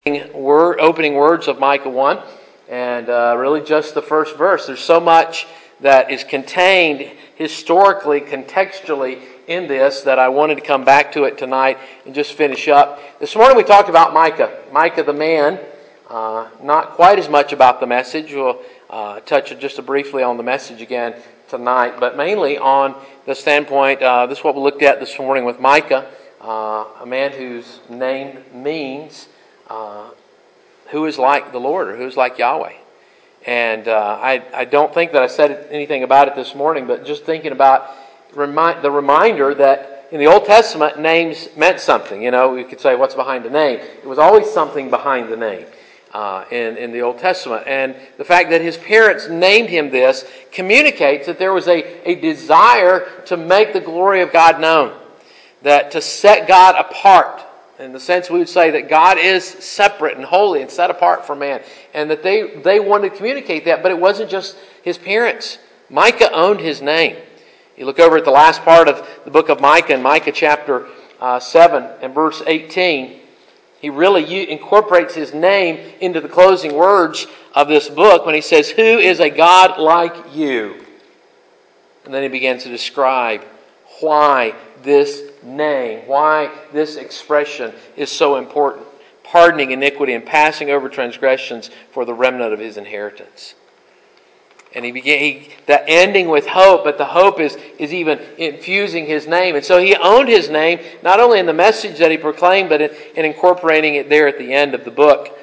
Opening words of Micah 1, and really just the first verse. There's so much that is contained historically, contextually in this that I wanted to come back to it tonight and just finish up. This morning we talked about Micah. Micah the man, not quite as much about the message. We'll touch just briefly on the message again tonight, but mainly on the standpoint, this is what we looked at this morning with Micah, a man whose name means who is like the Lord, or who is like Yahweh. And I don't think that I said anything about it this morning, but just thinking about the reminder that in the Old Testament, names meant something. You know, we could say, what's behind a name? It was always something behind the name in the Old Testament. And the fact that his parents named him this communicates that there was a desire to make the glory of God known, that to set God apart. In the sense we would say that God is separate and holy and set apart from man. And that they wanted to communicate that, but it wasn't just his parents. Micah owned his name. You look over at the last part of the book of Micah, in Micah chapter 7 and verse 18, he really incorporates his name into the closing words of this book when he says, "Who is a God like you?" And then he begins to describe why this name, why this expression is so important. Pardoning iniquity and passing over transgressions for the remnant of his inheritance. And he began that ending with hope, but the hope is even infusing his name. And so he owned his name, not only in the message that he proclaimed, but in incorporating it there at the end of the book.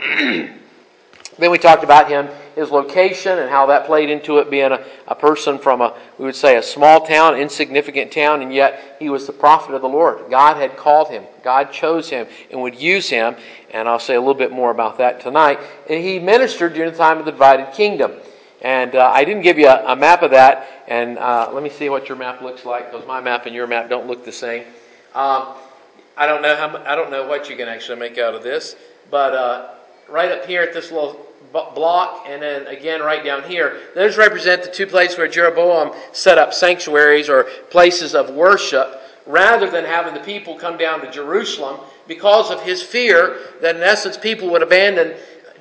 Then we talked about his location and how that played into it, being a person from we would say a small town, insignificant town, and yet he was the prophet of the Lord. God had called him. God chose him and would use him, and I'll say a little bit more about that tonight. And he ministered during the time of the divided kingdom. And I didn't give you a map of that, and let me see what your map looks like, because my map and your map don't look the same. I don't know what you can actually make out of this, but right up here at this little block, and then again right down here, those represent the two places where Jeroboam set up sanctuaries or places of worship, rather than having the people come down to Jerusalem, because of his fear that in essence people would abandon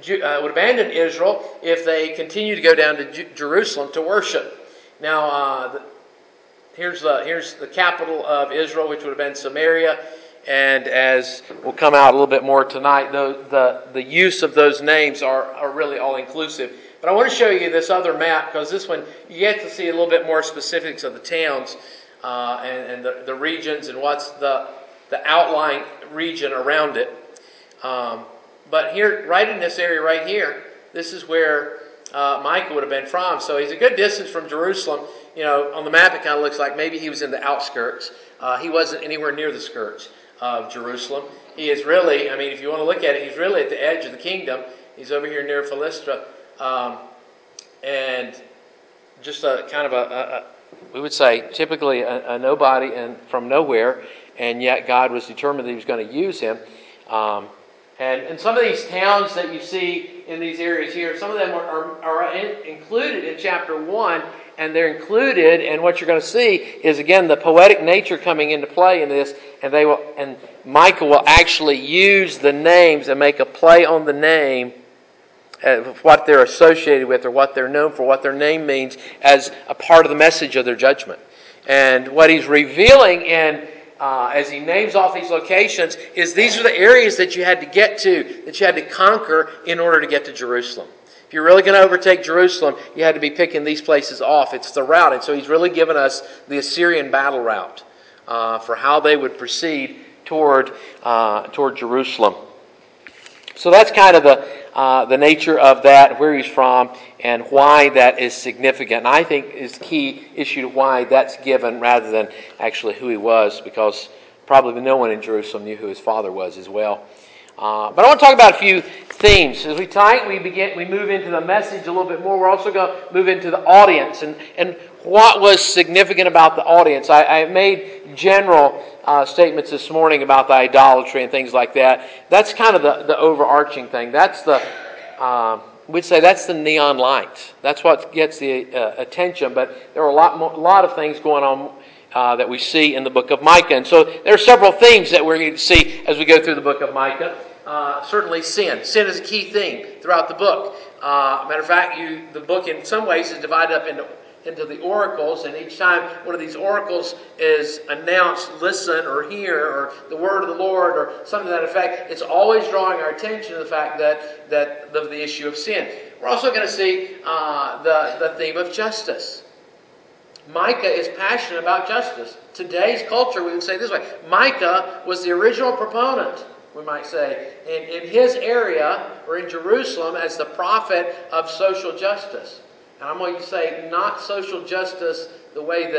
Israel if they continue to go down to Jerusalem to worship. Now, here's the capital of Israel, which would have been Samaria. And as will come out a little bit more tonight, the use of those names are really all-inclusive. But I want to show you this other map, because this one, you get to see a little bit more specifics of the towns and the regions and what's the outlying region around it. But here, right in this area right here, this is where Micah would have been from. So he's a good distance from Jerusalem. You know, on the map it kind of looks like maybe he was in the outskirts. He wasn't anywhere near the skirts of Jerusalem. He is really, I mean, if you want to look at it, he's really at the edge of the kingdom. He's over here near Philistia. And just a kind of we would say, typically a nobody and from nowhere. And yet God was determined that he was going to use him. And some of these towns that you see in these areas here, some of them are included in chapter 1, and they're included, and what you're going to see is, again, the poetic nature coming into play in this, and Micah will actually use the names and make a play on the name of what they're associated with or what they're known for, what their name means as a part of the message of their judgment. And what he's revealing as he names off these locations is these are the areas that you had to get to, that you had to conquer in order to get to Jerusalem. If you're really going to overtake Jerusalem, you had to be picking these places off. It's the route. And so he's really given us the Assyrian battle route for how they would proceed toward Jerusalem. So that's kind of the nature of that, where he's from, and why that is significant. And I think is the key issue to why that's given rather than actually who he was, because probably no one in Jerusalem knew who his father was as well. But I want to talk about a few themes. As we move into the message a little bit more. We're also going to move into the audience and what was significant about the audience. I made general statements this morning about the idolatry and things like that. That's kind of the overarching thing. That's we'd say that's the neon lights. That's what gets the attention. But there are a lot of things going on that we see in the book of Micah. And so there are several themes that we're going to see as we go through the book of Micah. certainly sin. Sin is a key theme throughout the book. Matter of fact, the book in some ways is divided up into the oracles, and each time one of these oracles is announced, listen or hear, or the word of the Lord, or something to that effect, it's always drawing our attention to the fact that the issue of sin. We're also going to see the theme of justice. Micah is passionate about justice. Today's culture, we would say this way, Micah was the original proponent, we might say, in his area, or in Jerusalem, as the prophet of social justice. And I'm going to say not social justice the way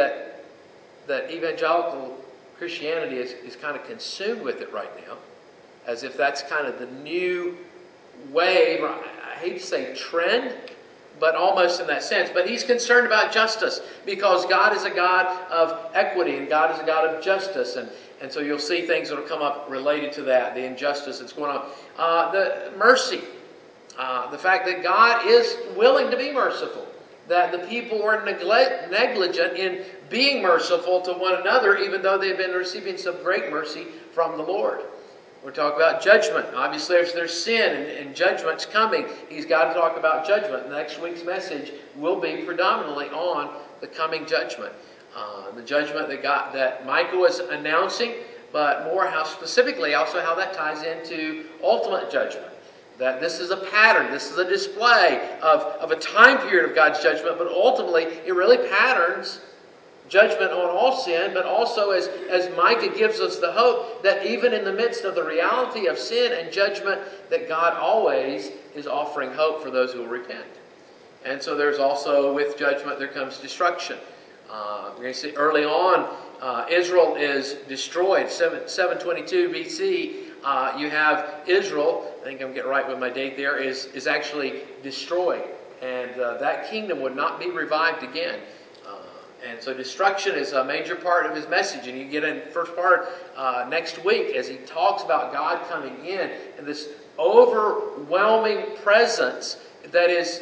that evangelical Christianity is kind of consumed with it right now, as if that's kind of the new wave, I hate to say trend, but almost in that sense. But he's concerned about justice because God is a God of equity and God is a God of justice. And so you'll see things that will come up related to that, the injustice that's going on. The mercy, the fact that God is willing to be merciful, that the people were negligent in being merciful to one another, even though they've been receiving some great mercy from the Lord. We're talking about judgment. Obviously, if there's sin and judgment's coming, he's got to talk about judgment. Next week's message will be predominantly on the coming judgment. The judgment that Micah was announcing, but more how specifically also how that ties into ultimate judgment. That this is a pattern, this is a display of a time period of God's judgment, but ultimately it really patterns judgment on all sin, but also as Micah gives us the hope that even in the midst of the reality of sin and judgment, that God always is offering hope for those who will repent. And so there's also, with judgment, there comes destruction. We're going to see early on, Israel is destroyed. 722 BC, you have Israel, I think I'm getting right with my date there, is actually destroyed. And that kingdom would not be revived again. And so destruction is a major part of his message. And you get in the first part next week as he talks about God coming in and this overwhelming presence that is,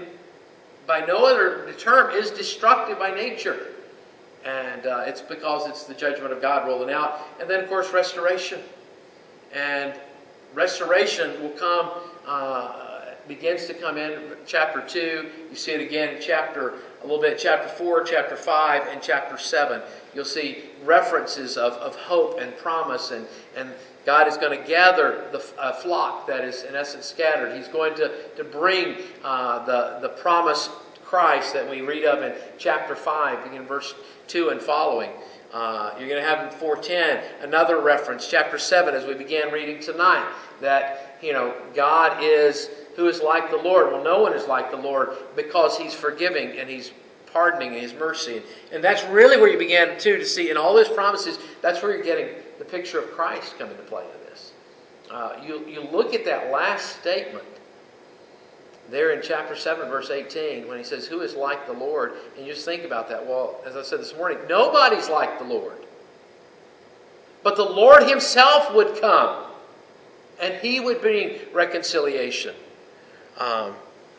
by no other term, is destructive by nature. And it's because it's the judgment of God rolling out. And then, of course, restoration. And restoration will come, begins to come in chapter 2. You see it again in chapter 4, chapter 5, and chapter 7. You'll see references of hope and promise, and God is going to gather the flock that is in essence scattered. He's going to bring the promised Christ that we read of in chapter 5, beginning in verse 2 and following. You're going to have in 4:10 another reference, chapter 7, as we began reading tonight, that God is who is like the Lord. Well, no one is like the Lord because He's forgiving and He's pardoning and His mercy. And that's really where you began to see in all His promises, that's where you're getting the picture of Christ come into play in this. You look at that last statement there in chapter 7, verse 18, when he says, who is like the Lord? And you just think about that. Well, as I said this morning, nobody's like the Lord. But the Lord Himself would come, and He would bring reconciliation. One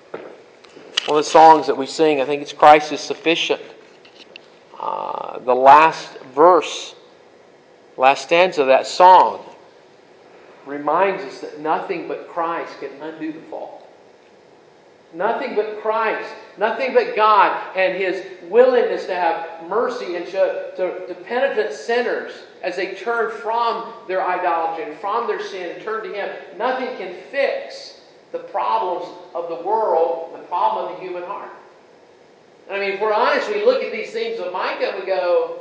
of the songs that we sing, I think it's Christ is Sufficient. The last verse, last stanza of that song reminds us that nothing but Christ can undo the fall. Nothing but Christ, nothing but God and His willingness to have mercy and show to penitent sinners as they turn from their idolatry and from their sin and turn to Him. Nothing can fix the problems of the world, the problem of the human heart. I mean, if we're honest, we look at these themes of Micah and we go,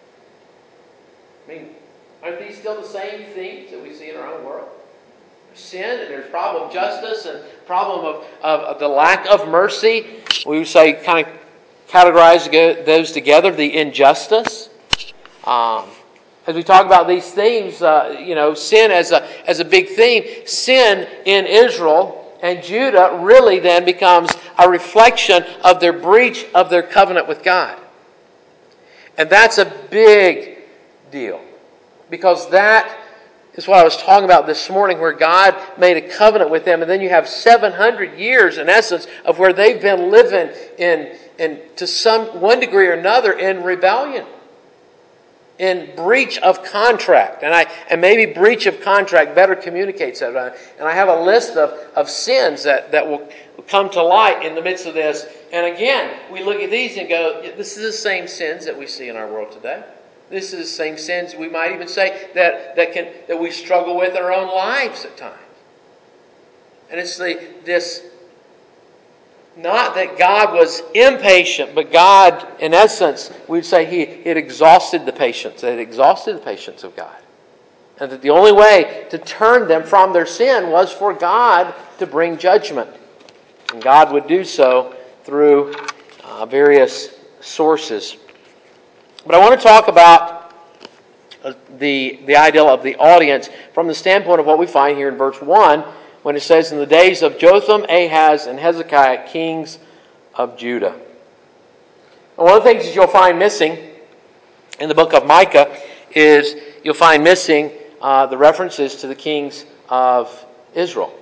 aren't these still the same themes that we see in our own world? Sin, and there's problem of justice, and problem of the lack of mercy. We would say kind of categorize those together, the injustice. As we talk about these themes, sin as a big theme, sin in Israel and Judah really then becomes a reflection of their breach of their covenant with God. And that's a big deal, because that is what I was talking about this morning, where God made a covenant with them, and then you have 700 years, in essence, of where they've been living in to one degree or another in rebellion. in breach of contract. And maybe breach of contract better communicates that. And I have a list of sins that will come to light in the midst of this. And again, we look at these and go, this is the same sins that we see in our world today. This is the same sins, we might even say, that we struggle with in our own lives at times. And it's this, not that God was impatient, but God, in essence, we'd say He had exhausted the patience. It had exhausted the patience of God. And that the only way to turn them from their sin was for God to bring judgment. And God would do so through various sources. But I want to talk about the ideal of the audience from the standpoint of what we find here in verse 1, when it says, in the days of Jotham, Ahaz, and Hezekiah, kings of Judah. And one of the things that you'll find missing in the book of Micah is you'll find missing the references to the kings of Israel.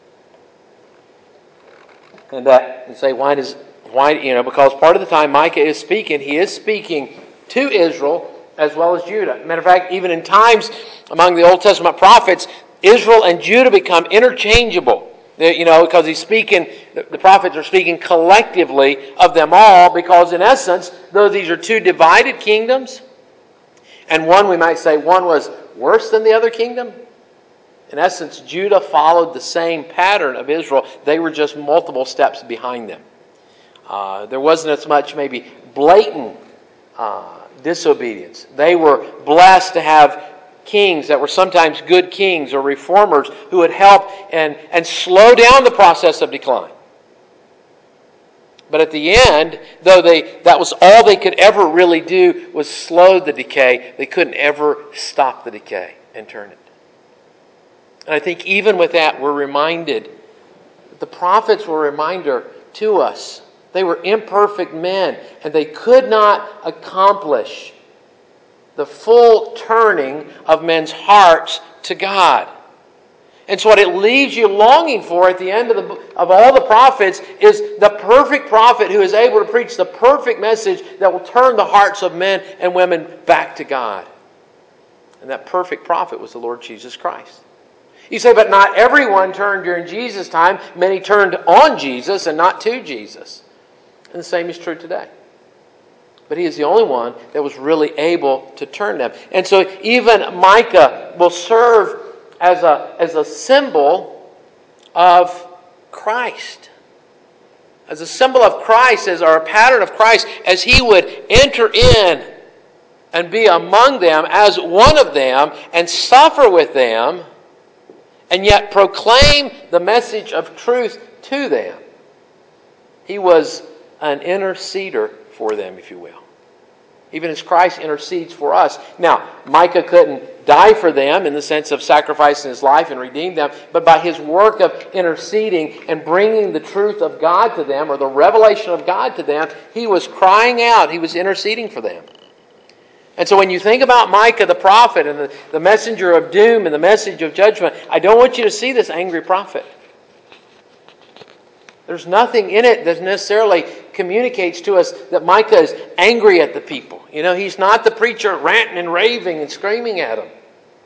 And you say, why? Because part of the time Micah is speaking, he is speaking to Israel as well as Judah. Matter of fact, even in times among the Old Testament prophets, Israel and Judah become interchangeable. Because he's speaking, the prophets are speaking collectively of them all, because in essence, though these are two divided kingdoms, and one, we might say, one was worse than the other kingdom, in essence, Judah followed the same pattern of Israel. They were just multiple steps behind them. There wasn't as much maybe blatant disobedience. They were blessed to have kings that were sometimes good kings or reformers who would help and slow down the process of decline. But at the end, though that was all they could ever really do was slow the decay, they couldn't ever stop the decay and turn it. And I think even with that, we're reminded, the prophets were a reminder to us. They were imperfect men, and they could not accomplish the full turning of men's hearts to God. And so what it leaves you longing for at the end of all the prophets is the perfect prophet who is able to preach the perfect message that will turn the hearts of men and women back to God. And that perfect prophet was the Lord Jesus Christ. You say, but not everyone turned during Jesus' time. Many turned on Jesus and not to Jesus. And the same is true today. But He is the only one that was really able to turn them. And so even Micah will serve as a symbol of Christ. As a symbol of Christ, or a pattern of Christ, as He would enter in and be among them as one of them and suffer with them, and yet proclaim the message of truth to them. He was an interceder for them, if you will. Even as Christ intercedes for us. Now, Micah couldn't die for them in the sense of sacrificing his life and redeem them, but by his work of interceding and bringing the truth of God to them, or the revelation of God to them, he was crying out, he was interceding for them. And so when you think about Micah the prophet and the messenger of doom and the message of judgment, I don't want you to see this angry prophet. There's nothing in it that necessarily communicates to us that Micah is angry at the people. He's not the preacher ranting and raving and screaming at them.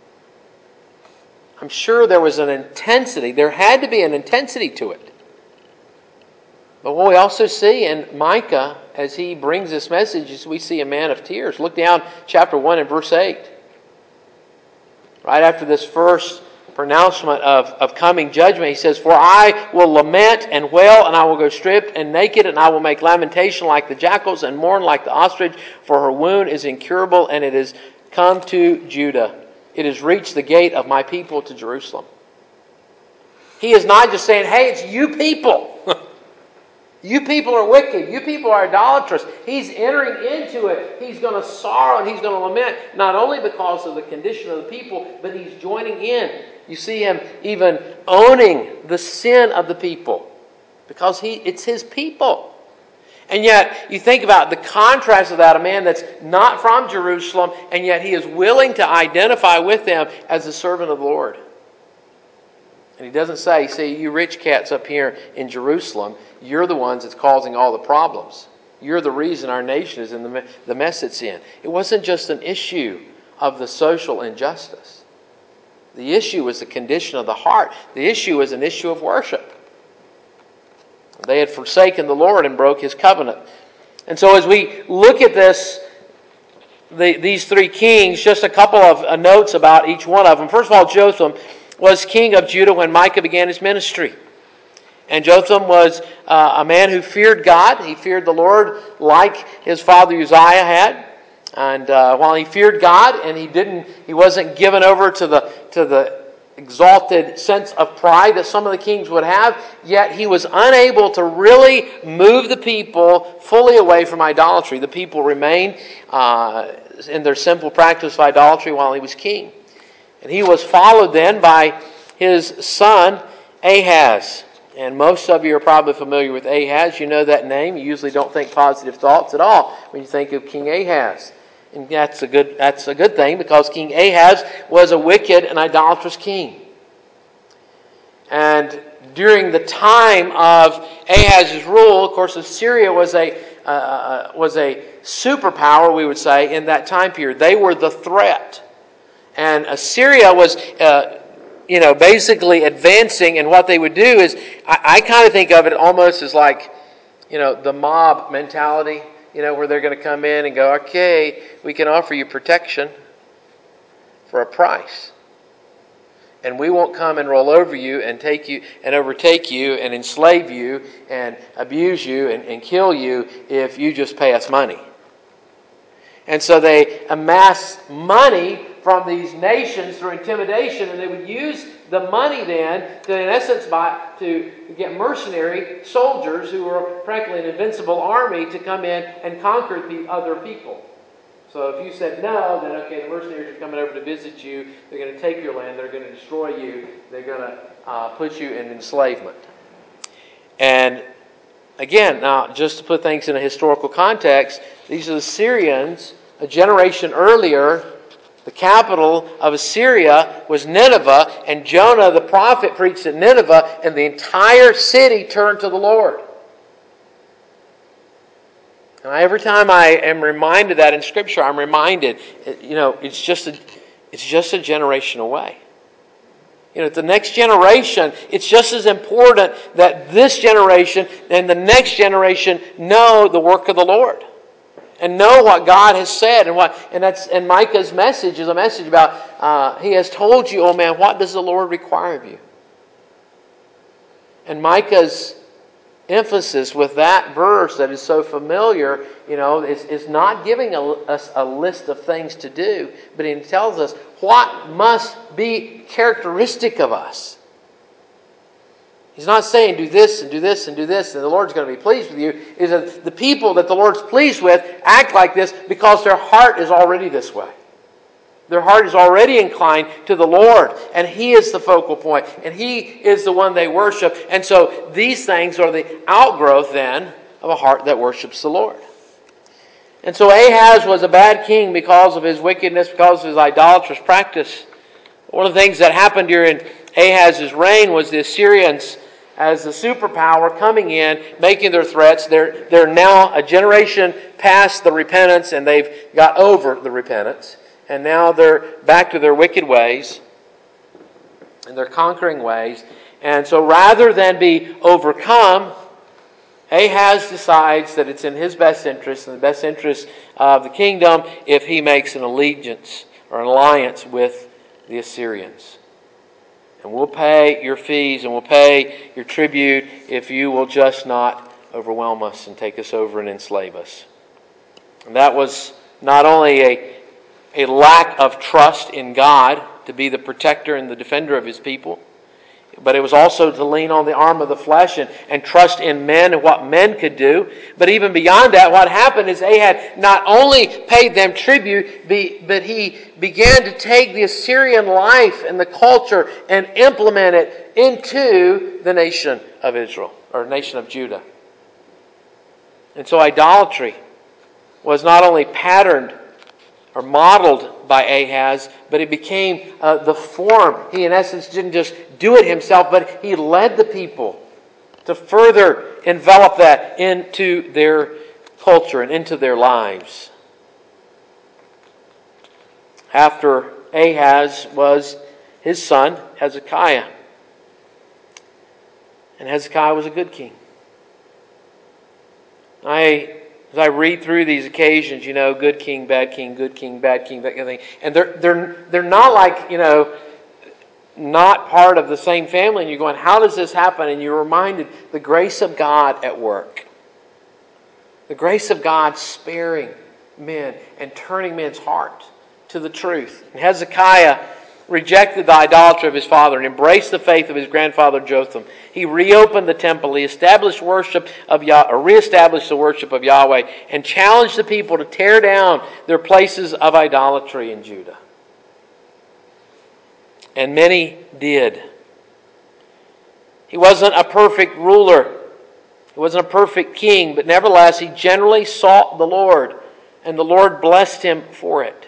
I'm sure there was an intensity. There had to be an intensity to it. But what we also see in Micah, as he brings this message, is we see a man of tears. Look down chapter 1 and verse 8. Right after this first pronouncement of coming judgment, he says, "For I will lament and wail, and I will go stripped and naked, and I will make lamentation like the jackals and mourn like the ostrich, for her wound is incurable, and it is come to Judah. It has reached the gate of my people to Jerusalem." He is not just saying, hey, it's you people. You people are wicked. You people are idolatrous. He's entering into it. He's going to sorrow and he's going to lament, not only because of the condition of the people, but he's joining in. You see him even owning the sin of the people because it's his people. And yet, you think about the contrast of that, a man that's not from Jerusalem, and yet he is willing to identify with them as a servant of the Lord. And he doesn't say, see, you rich cats up here in Jerusalem, you're the ones that's causing all the problems. You're the reason our nation is in the mess it's in. It wasn't just an issue of the social injustice. The issue was the condition of the heart. The issue was an issue of worship. They had forsaken the Lord and broke His covenant. And so as we look at this, these three kings, just a couple of notes about each one of them. First of all, Jotham was king of Judah when Micah began his ministry. And Jotham was a man who feared God. He feared the Lord like his father Uzziah had. And while he feared God and he wasn't given over to the exalted sense of pride that some of the kings would have, yet he was unable to really move the people fully away from idolatry. The people remained in their simple practice of idolatry while he was king. And he was followed then by his son Ahaz. And most of you are probably familiar with Ahaz. You know that name. You usually don't think positive thoughts at all when you think of King Ahaz. And that's a good thing, because King Ahaz was a wicked and idolatrous king. And during the time of Ahaz's rule, of course, Assyria was a superpower, we would say, in that time period. They were the threat. And Assyria was basically advancing, and what they would do is, I kind of think of it almost as like, the mob mentality, where they're going to come in and go, okay, we can offer you protection for a price. And we won't come and roll over you and take you and overtake you and enslave you and abuse you and kill you if you just pay us money. And so they amass money from these nations through intimidation, and they would use the money then to, in essence, to get mercenary soldiers who were frankly an invincible army to come in and conquer the other people. So if you said no, then okay, the mercenaries are coming over to visit you. They're going to take your land. They're going to destroy you. They're going to put you in enslavement. And again, now just to put things in a historical context, these are the Syrians. A generation earlier, the capital of Assyria was Nineveh, and Jonah the prophet preached at Nineveh, and the entire city turned to the Lord. Now, every time I am reminded of that in Scripture, I'm reminded, it's just a generation away. The next generation, it's just as important that this generation and the next generation know the work of the Lord and know what God has said, and Micah's message is a message about He has told you, oh man, what does the Lord require of you? And Micah's emphasis with that verse that is so familiar, is not giving us a list of things to do, but he tells us what must be characteristic of us. He's not saying do this and do this and do this and the Lord's going to be pleased with you. Is that the people that the Lord's pleased with act like this because their heart is already this way. Their heart is already inclined to the Lord, and He is the focal point, and He is the one they worship. And so these things are the outgrowth then of a heart that worships the Lord. And so Ahaz was a bad king because of his wickedness, because of his idolatrous practice. One of the things that happened during Ahaz's reign was the Assyrians, as the superpower, coming in, making their threats. They're now a generation past the repentance, and they've got over the repentance. And now they're back to their wicked ways and their conquering ways. And so rather than be overcome, Ahaz decides that it's in his best interest and the best interest of the kingdom if he makes an allegiance or an alliance with the Assyrians. And we'll pay your fees and we'll pay your tribute if you will just not overwhelm us and take us over and enslave us. And that was not only a lack of trust in God to be the protector and the defender of His people, but it was also to lean on the arm of the flesh and trust in men and what men could do. But even beyond that, what happened is Ahaz not only paid them tribute, but he began to take the Assyrian life and the culture and implement it into the nation of Israel, or nation of Judah. And so idolatry was not only patterned or modeled by Ahaz, but it became the form. He, in essence, didn't just do it himself, but he led the people to further envelop that into their culture and into their lives. After Ahaz was his son, Hezekiah. And Hezekiah was a good king. As I read through these occasions, good king, bad king, good king, bad king, that kind of thing. And they're not like, not part of the same family. And you're going, how does this happen? And you're reminded the grace of God at work. The grace of God sparing men and turning men's hearts to the truth. And Hezekiah rejected the idolatry of his father and embraced the faith of his grandfather Jotham. He reopened the temple. He reestablished the worship of Yahweh and challenged the people to tear down their places of idolatry in Judah. And many did. He wasn't a perfect ruler. He wasn't a perfect king, but nevertheless he generally sought the Lord, and the Lord blessed him for it.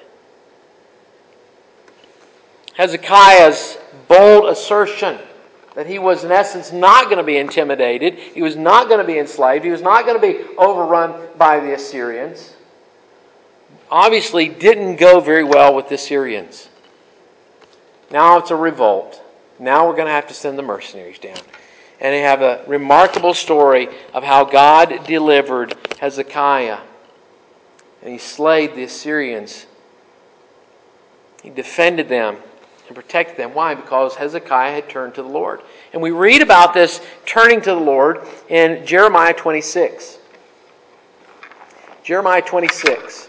Hezekiah's bold assertion that he was in essence not going to be intimidated, he was not going to be enslaved, he was not going to be overrun by the Assyrians, obviously didn't go very well with the Assyrians. Now it's a revolt. Now we're going to have to send the mercenaries down. And they have a remarkable story of how God delivered Hezekiah. And he slayed the Assyrians. He defended them and protected them. Why? Because Hezekiah had turned to the Lord. And we read about this turning to the Lord in Jeremiah 26. Jeremiah 26.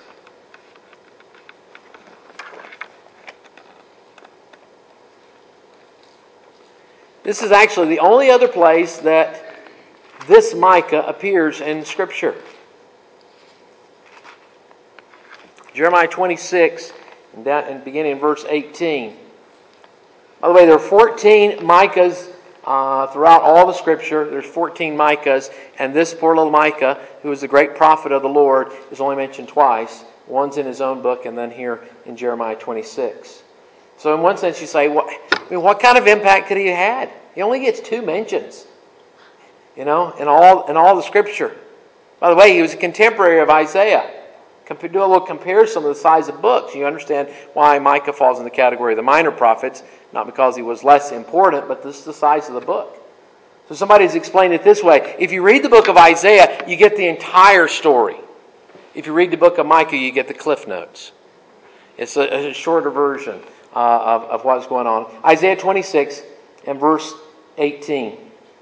This is actually the only other place that this Micah appears in Scripture. Jeremiah 26, and beginning in verse 18. By the way, there are 14 Micahs throughout all the Scripture. There's 14 Micahs, and this poor little Micah, who is the great prophet of the Lord, is only mentioned twice. One's in his own book, and then here in Jeremiah 26. So in one sense you say, what kind of impact could he have had? He only gets 2 mentions, in all the Scripture. By the way, he was a contemporary of Isaiah. Do a little comparison of the size of books. You understand why Micah falls in the category of the minor prophets, not because he was less important, but this is the size of the book. So somebody's explained it this way. If you read the book of Isaiah, you get the entire story. If you read the book of Micah, you get the Cliff Notes. It's a shorter version of what's going on. Isaiah 26 and verse 18.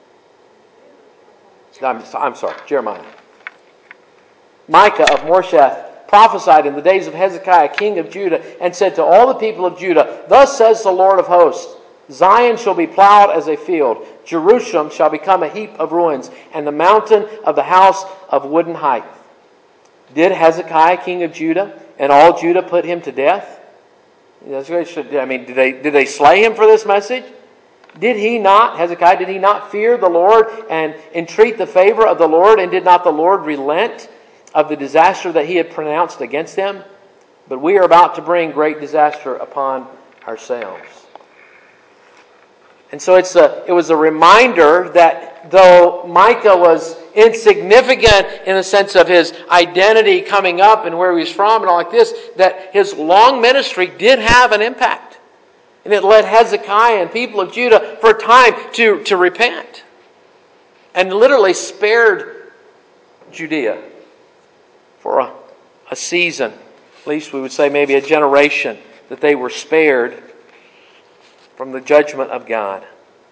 I'm sorry, Jeremiah. Micah of Morsheth prophesied in the days of Hezekiah, king of Judah, and said to all the people of Judah, "Thus says the Lord of hosts, Zion shall be plowed as a field, Jerusalem shall become a heap of ruins, and the mountain of the house of wooden height." Did Hezekiah, king of Judah, and all Judah put him to death? Did they slay him for this message? Did he not, Hezekiah, did he not fear the Lord and entreat the favor of the Lord, and did not the Lord relent of the disaster that he had pronounced against them? But we are about to bring great disaster upon ourselves. And so it was a reminder that though Micah was insignificant in the sense of his identity coming up and where he was from and all like this, that his long ministry did have an impact. And it led Hezekiah and people of Judah for a time to repent. And literally spared Judea for a season. At least we would say maybe a generation, that they were spared from the judgment of God.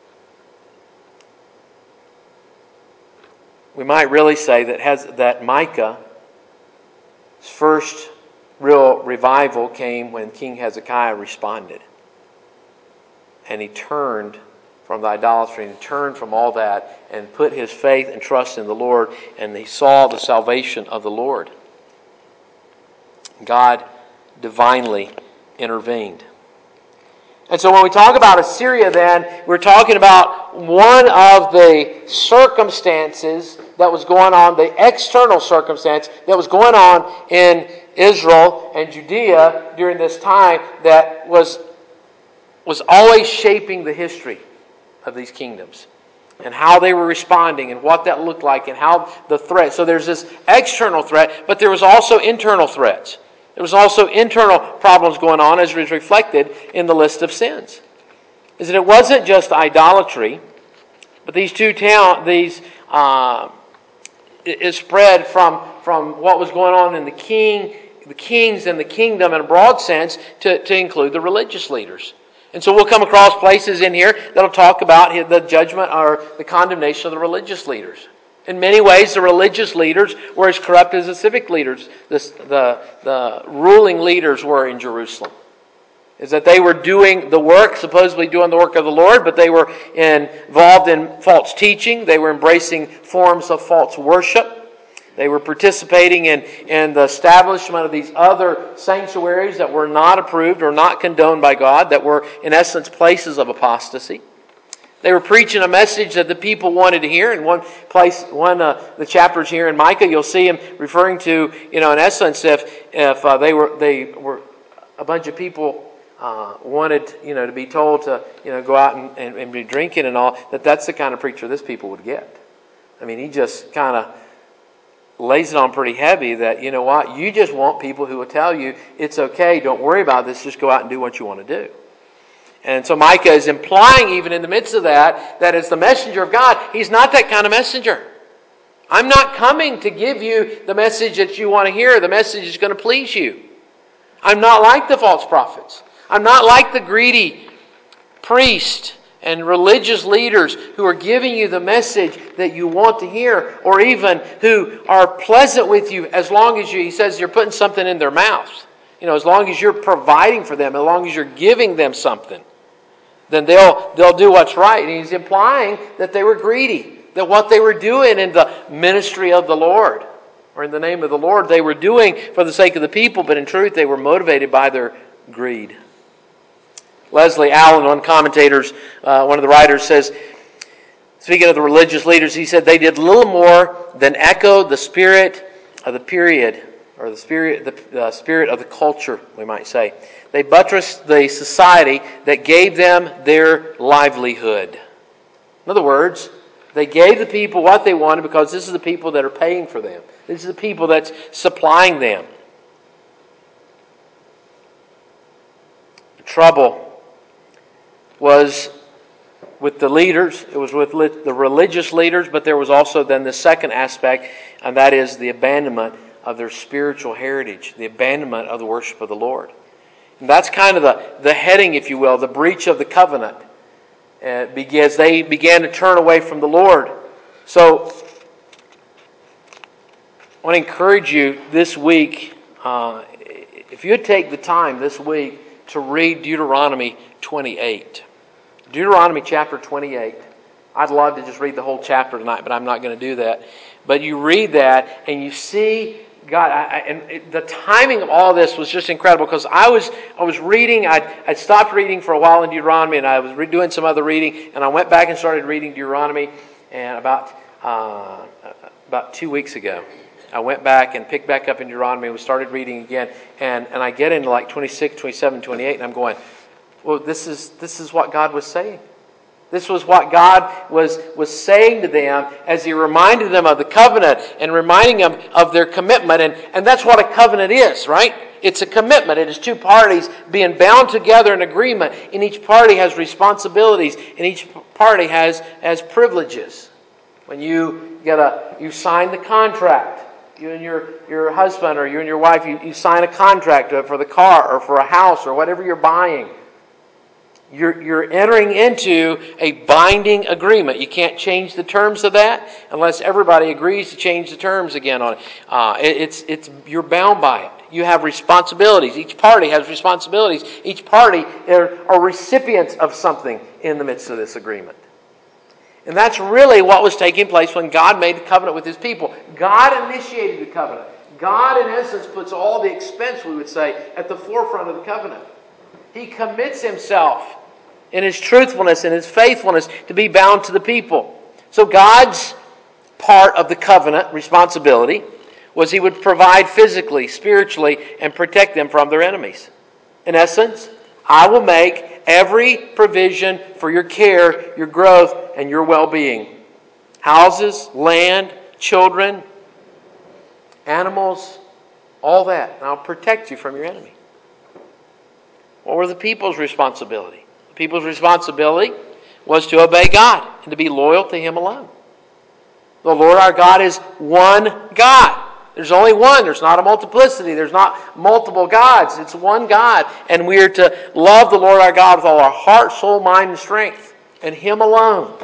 We might really say that Micah's first real revival came when King Hezekiah responded. And he turned from the idolatry and turned from all that and put his faith and trust in the Lord, and he saw the salvation of the Lord. God divinely intervened. And so when we talk about Assyria then, we're talking about one of the circumstances that was going on, the external circumstance that was going on in Israel and Judea during this time that was always shaping the history of these kingdoms. and how they were responding and what that looked like and how the threat. So there's this external threat, but there was also internal threats. There was also internal problems going on, as was reflected in the list of sins. Is that it wasn't just idolatry, but these two towns, it spread from what was going on in the kings and the kingdom in a broad sense to include the religious leaders. And so we'll come across places in here that'll talk about the judgment or the condemnation of the religious leaders. In many ways, the religious leaders were as corrupt as the civic leaders, the ruling leaders were in Jerusalem. Is that they were doing the work, supposedly doing the work of the Lord, but they were involved in false teaching. They were embracing forms of false worship. They were participating in the establishment of these other sanctuaries that were not approved or not condoned by God, that were, in essence, places of apostasy. They were preaching a message that the people wanted to hear. In one place, the chapters here in Micah, you'll see him referring to, in essence, if they were a bunch of people wanted, to be told to, go out and be drinking and all, that's the kind of preacher this people would get. I mean, he just kind of lays it on pretty heavy that, you just want people who will tell you, it's okay, don't worry about this, just go out and do what you want to do. And so Micah is implying, even in the midst of that as the messenger of God, he's not that kind of messenger. I'm not coming to give you the message that you want to hear, the message that's going to please you. I'm not like the false prophets. I'm not like the greedy priest and religious leaders who are giving you the message that you want to hear, or even who are pleasant with you as long as he says you're putting something in their mouths. As long as you're providing for them, as long as you're giving them something, then they'll do what's right. And he's implying that they were greedy, that what they were doing in the ministry of the Lord, or in the name of the Lord, they were doing for the sake of the people, but in truth they were motivated by their greed. Leslie Allen, one of the writers, says, speaking of the religious leaders, he said they did little more than echo the spirit of the period, or the spirit of the culture, we might say. They buttressed the society that gave them their livelihood. In other words, they gave the people what they wanted because this is the people that are paying for them. This is the people that's supplying them. The trouble was with the leaders, it was with the religious leaders, but there was also then the second aspect, and that is the abandonment of their spiritual heritage, the abandonment of the worship of the Lord. And that's kind of the heading, if you will, the breach of the covenant. Because they began to turn away from the Lord. So, I want to encourage you this week, if you'd take the time this week to read Deuteronomy 28. Deuteronomy chapter 28. I'd love to just read the whole chapter tonight, but I'm not going to do that. But you read that and you see God, and the timing of all this was just incredible, because I was reading. I'd stopped reading for a while in Deuteronomy, and I was doing some other reading, and I went back and started reading Deuteronomy. And about 2 weeks ago, I went back and picked back up in Deuteronomy and we started reading again. And I get into like 26, 27, 28, and I'm going, well, this is what God was saying. This was what God was saying to them as He reminded them of the covenant and reminding them of their commitment. And that's what a covenant is, right? It's a commitment. It is two parties being bound together in agreement. And each party has responsibilities. And each party has privileges. When you sign the contract, you and your husband or you and your wife, you sign a contract for the car or for a house or whatever you're buying. You're entering into a binding agreement. You can't change the terms of that unless everybody agrees to change the terms again on it. You're bound by it. You have responsibilities. Each party has responsibilities. Each party are recipients of something in the midst of this agreement. And that's really what was taking place when God made the covenant with His people. God initiated the covenant. God, in essence, puts all the expense, we would say, at the forefront of the covenant. He commits Himself in His truthfulness and His faithfulness to be bound to the people. So God's part of the covenant responsibility was He would provide physically, spiritually, and protect them from their enemies. In essence, I will make every provision for your care, your growth, and your well-being. Houses, land, children, animals, all that. And I'll protect you from your enemy. What were the people's responsibility? The people's responsibility was to obey God and to be loyal to Him alone. The Lord our God is one God. There's only one. There's not a multiplicity. There's not multiple gods. It's one God. And we are to love the Lord our God with all our heart, soul, mind, and strength. And Him alone.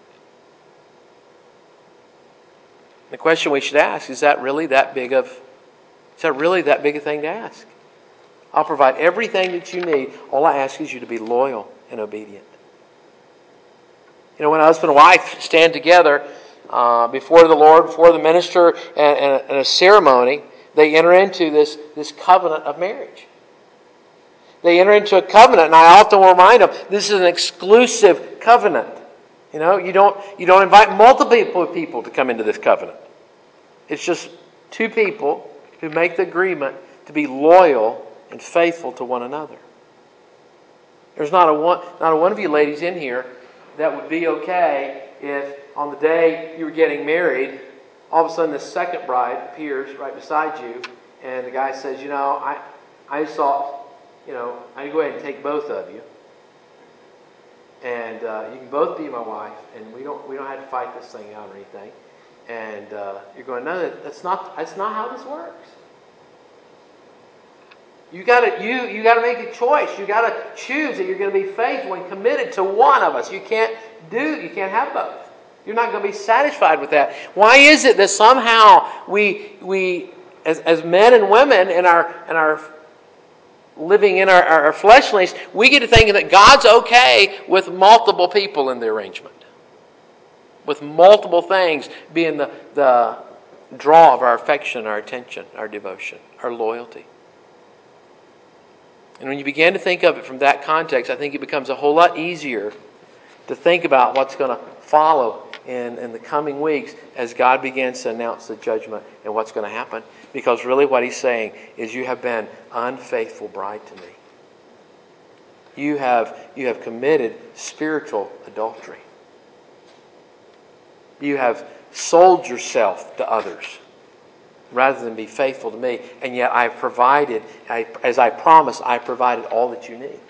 The question we should ask, is that really that big a thing to ask? I'll provide everything that you need. All I ask is you to be loyal and obedient. You know, when a husband and wife stand together before the Lord, before the minister, and a ceremony, they enter into this covenant of marriage. They enter into a covenant, and I often remind them, this is an exclusive covenant. You know, you don't invite multiple people to come into this covenant. It's just two people who make the agreement to be loyal and faithful to one another. There's not a one of you ladies in here that would be okay if on the day you were getting married, all of a sudden the second bride appears right beside you, and the guy says, you know, I just thought, you know, I'd go ahead and take both of you, and you can both be my wife, and we don't have to fight this thing out or anything. And you're going, no, that's not how this works. You gotta make a choice. You gotta choose that you're going to be faithful and committed to one of us. You can't have both. You're not going to be satisfied with that. Why is it that somehow we as men and women in our living in our fleshliness, we get to thinking that God's okay with multiple people in the arrangement, with multiple things being the draw of our affection, our attention, our devotion, our loyalty. And when you begin to think of it from that context, I think it becomes a whole lot easier to think about what's going to follow in the coming weeks as God begins to announce the judgment and what's going to happen. Because really what He's saying is, you have been unfaithful bride to me. You have committed spiritual adultery. You have sold yourself to others rather than be faithful to me. And yet I've provided, as I promised, I provided all that you need.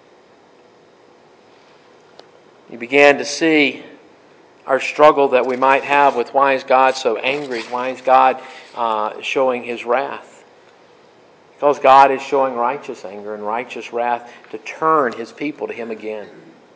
You began to see our struggle that we might have with why is God so angry? Why is God showing His wrath? Because God is showing righteous anger and righteous wrath to turn His people to Him again.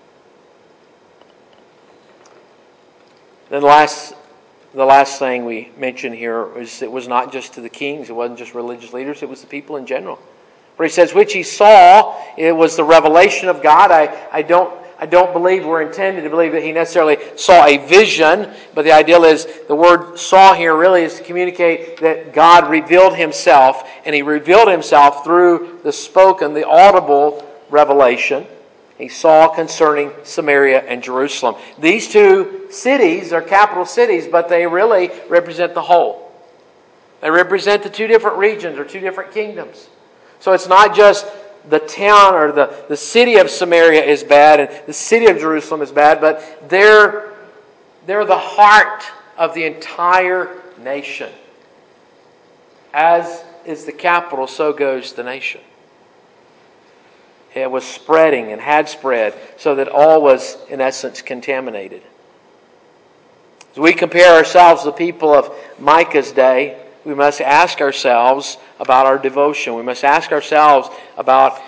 Then the last thing we mentioned here was, it was not just to the kings, it wasn't just religious leaders, it was the people in general. Where He says, which He saw, it was the revelation of God. I don't believe we're intended to believe that He necessarily saw a vision, but the ideal is, the word saw here really is to communicate that God revealed Himself, and He revealed Himself through the spoken, the audible revelation. He saw concerning Samaria and Jerusalem. These two cities are capital cities, but they really represent the whole. They represent the two different regions or two different kingdoms. So it's not just the town or the city of Samaria is bad and the city of Jerusalem is bad, but they're the heart of the entire nation. As is the capital, so goes the nation. It was spreading and had spread so that all was, in essence, contaminated. As we compare ourselves to the people of Micah's day, we must ask ourselves about our devotion. We must ask ourselves about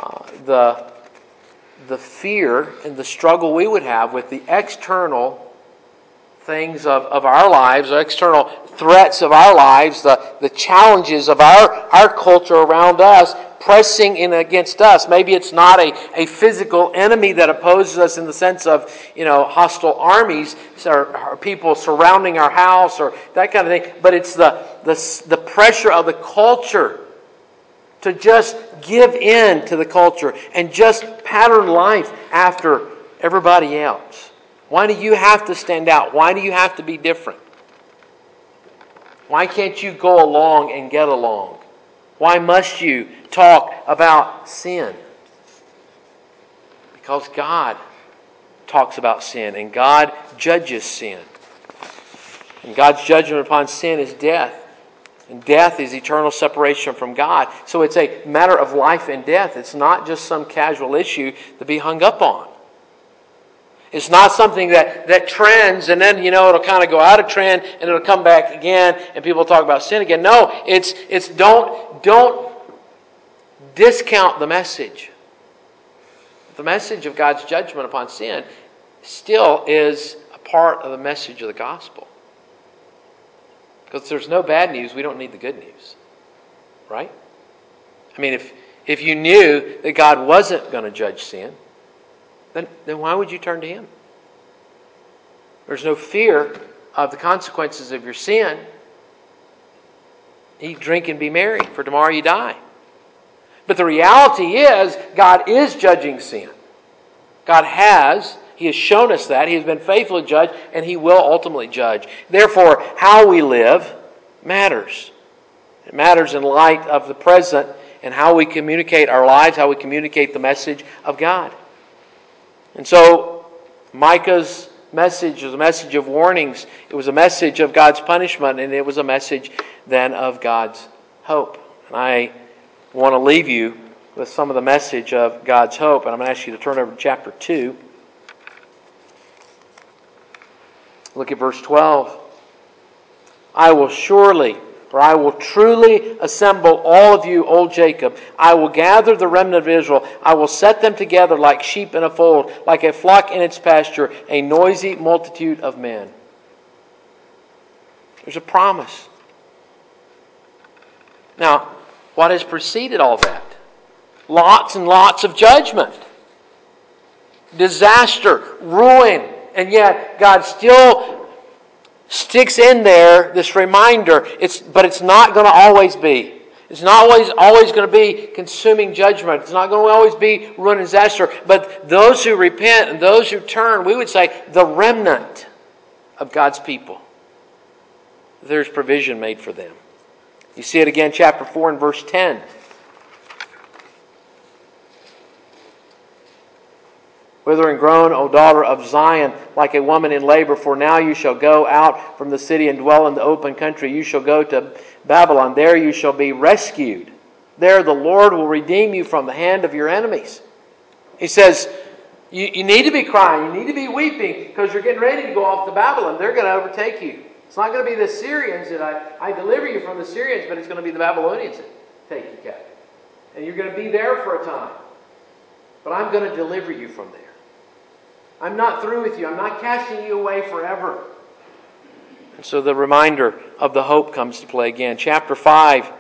the fear and the struggle we would have with the external things of our lives, the external threats of our lives, the challenges of our culture around us, pressing in against us. Maybe it's not a physical enemy that opposes us in the sense of, hostile armies or people surrounding our house or that kind of thing, but it's the pressure of the culture to just give in to the culture and just pattern life after everybody else. Why do you have to stand out? Why do you have to be different? Why can't you go along and get along? Why must you talk about sin? Because God talks about sin and God judges sin. And God's judgment upon sin is death. And death is eternal separation from God. So it's a matter of life and death. It's not just some casual issue to be hung up on. It's not something that trends and then, it'll kind of go out of trend and it'll come back again and people talk about sin again. No, it's don't discount the message. The message of God's judgment upon sin still is a part of the message of the gospel. Because if there's no bad news, we don't need the good news. Right? I mean, if you knew that God wasn't going to judge sin, then why would you turn to Him? There's no fear of the consequences of your sin. Eat, drink, and be merry, for tomorrow you die. But the reality is, God is judging sin. He has shown us that. He has been faithful to judge, and He will ultimately judge. Therefore, how we live matters. It matters in light of the present and how we communicate our lives, how we communicate the message of God. And so, Micah's message was a message of warnings. It was a message of God's punishment, and it was a message then of God's hope. And I want to leave you with some of the message of God's hope. And I'm going to ask you to turn over to chapter 2. Look at verse 12. I will truly assemble all of you, O Jacob. I will gather the remnant of Israel. I will set them together like sheep in a fold, like a flock in its pasture, a noisy multitude of men. There's a promise. Now, what has preceded all that? Lots and lots of judgment. Disaster, ruin, and yet God still sticks in there this reminder, but it's not going to always be. It's not always going to be consuming judgment. It's not going to always be ruin and disaster. But those who repent and those who turn, we would say the remnant of God's people, there's provision made for them. You see it again, chapter 4 and verse 10. Wither and groan, O daughter of Zion, like a woman in labor. For now you shall go out from the city and dwell in the open country. You shall go to Babylon. There you shall be rescued. There the Lord will redeem you from the hand of your enemies. He says, you need to be crying. You need to be weeping because you're getting ready to go off to Babylon. They're going to overtake you. It's not going to be the Syrians that I deliver you from the Syrians, but it's going to be the Babylonians that take you captive. And you're going to be there for a time. But I'm going to deliver you from there. I'm not through with you. I'm not casting you away forever. And so the reminder of the hope comes to play again. Chapter 5,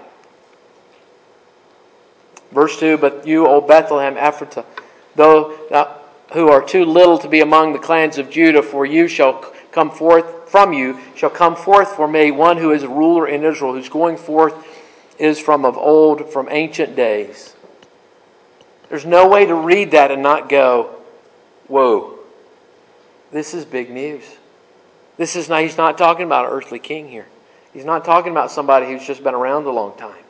verse 2, But you, O Bethlehem Ephratah, who are too little to be among the clans of Judah, for you shall come forth from you, shall come forth for me one who is a ruler in Israel, whose going forth is from of old, from ancient days. There's no way to read that and not go, whoa. This is big news. He's not talking about an earthly king here. He's not talking about somebody who's just been around a long time.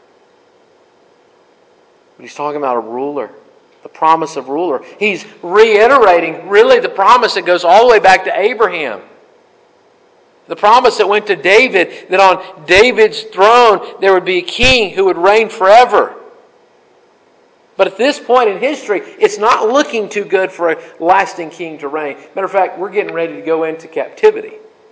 But he's talking about a ruler. The promise of ruler. He's reiterating really the promise that goes all the way back to Abraham. The promise that went to David, that on David's throne there would be a king who would reign forever. But at this point in history, it's not looking too good for a lasting king to reign. Matter of fact, we're getting ready to go into captivity.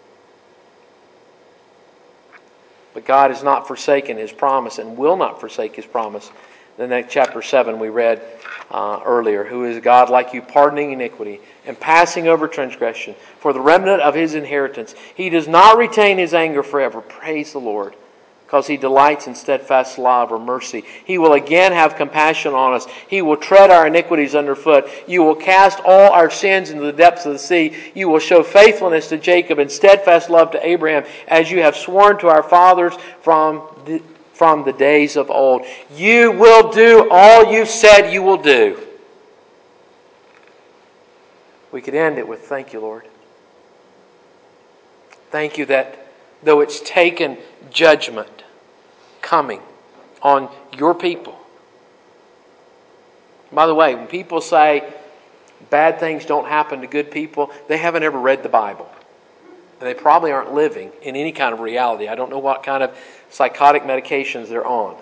But God has not forsaken His promise and will not forsake His promise. Then that chapter 7 we read earlier, who is God like you, pardoning iniquity and passing over transgression for the remnant of His inheritance. He does not retain His anger forever. Praise the Lord. Because He delights in steadfast love or mercy. He will again have compassion on us. He will tread our iniquities underfoot. You will cast all our sins into the depths of the sea. You will show faithfulness to Jacob and steadfast love to Abraham, as you have sworn to our fathers from the days of old. You will do all you said you will do. We could end it with, thank you, Lord. Thank you that though it's taken judgment coming on your people. By the way, when people say bad things don't happen to good people, they haven't ever read the Bible. And they probably aren't living in any kind of reality. I don't know what kind of psychotic medications they're on.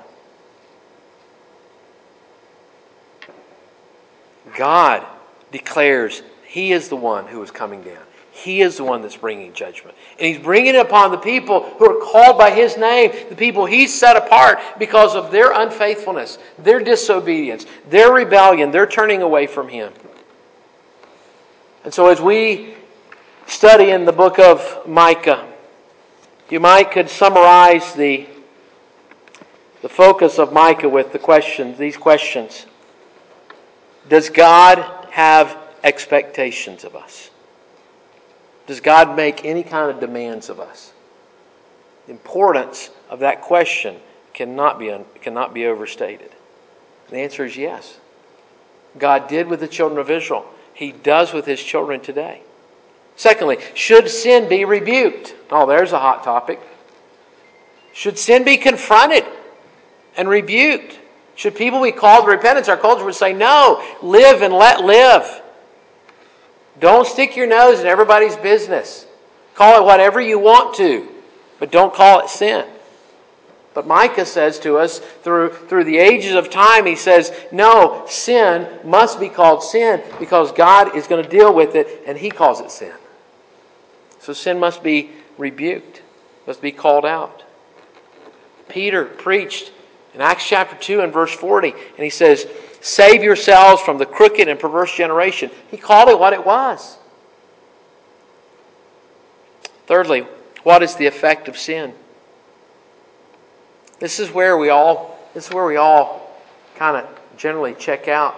God declares He is the one who is coming down. He is the one that's bringing judgment. And He's bringing it upon the people who are called by His name, the people He's set apart because of their unfaithfulness, their disobedience, their rebellion, their turning away from Him. And so as we study in the book of Micah, you could summarize the focus of Micah with these questions. Does God have expectations of us? Does God make any kind of demands of us? The importance of that question cannot be overstated. The answer is yes. God did with the children of Israel. He does with His children today. Secondly, should sin be rebuked? Oh, there's a hot topic. Should sin be confronted and rebuked? Should people be called to repentance? Our culture would say, no, live and let live. Don't stick your nose in everybody's business. Call it whatever you want to, but don't call it sin. But Micah says to us, through the ages of time, he says, no, sin must be called sin because God is going to deal with it, and He calls it sin. So sin must be rebuked, must be called out. Peter preached in Acts chapter 2 and verse 40, and he says, save yourselves from the crooked and perverse generation. He called it what it was. Thirdly, what is the effect of sin? This is where we all kind of generally check out.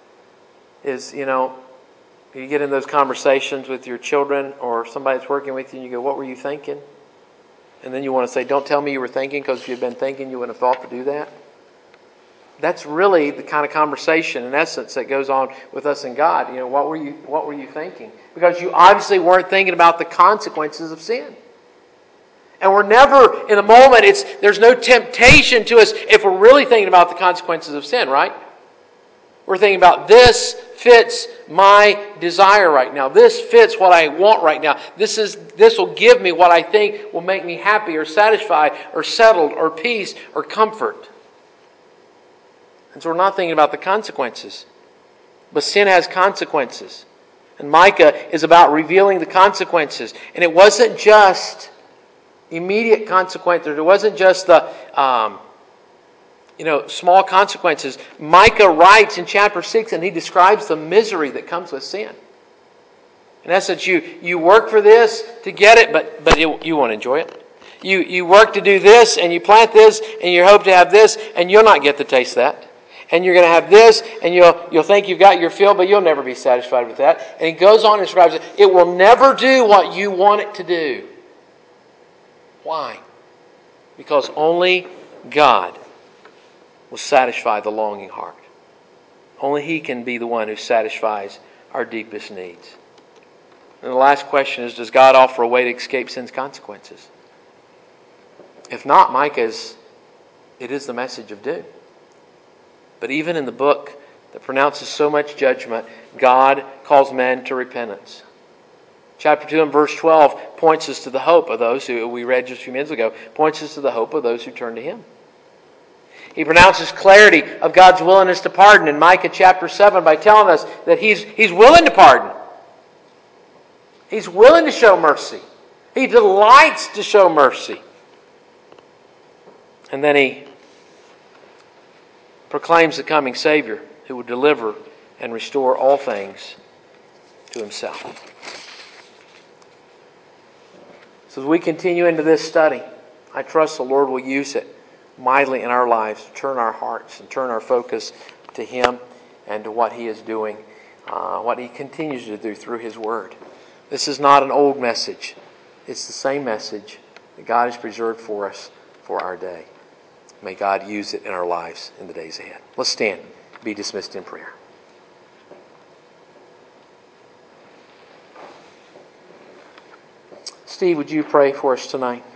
You get in those conversations with your children or somebody that's working with you and you go, what were you thinking? And then you want to say, don't tell me you were thinking, because if you'd been thinking, you wouldn't have thought to do that. That's really the kind of conversation, in essence, that goes on with us and God. What were you thinking? Because you obviously weren't thinking about the consequences of sin. And we're never, in the moment, there's no temptation to us if we're really thinking about the consequences of sin, right? We're thinking about this fits my desire right now. This fits what I want right now. This will give me what I think will make me happy or satisfied or settled or peace or comfort. And so we're not thinking about the consequences. But sin has consequences. And Micah is about revealing the consequences. And it wasn't just immediate consequences. It wasn't just the small consequences. Micah writes in chapter 6 and he describes the misery that comes with sin. In essence, you work for this to get it, but you won't enjoy it. You work to do this and you plant this and you hope to have this, and you'll not get to taste that. And you're going to have this, and you'll think you've got your fill, but you'll never be satisfied with that. And he goes on and describes it. It will never do what you want it to do. Why? Because only God will satisfy the longing heart. Only He can be the one who satisfies our deepest needs. And the last question is, does God offer a way to escape sin's consequences? If not, it is the message of doom. But even in the book that pronounces so much judgment, God calls men to repentance. Chapter 2 and verse 12 points us to the hope of those who we read just a few minutes ago, points us to the hope of those who turn to Him. He pronounces clarity of God's willingness to pardon in Micah chapter 7 by telling us that He's willing to pardon. He's willing to show mercy. He delights to show mercy. And then He proclaims the coming Savior who will deliver and restore all things to Himself. So as we continue into this study, I trust the Lord will use it mightily in our lives to turn our hearts and turn our focus to Him and to what He is doing, what He continues to do through His Word. This is not an old message. It's the same message that God has preserved for us for our day. May God use it in our lives in the days ahead. Let's stand and be dismissed in prayer. Steve, would you pray for us tonight?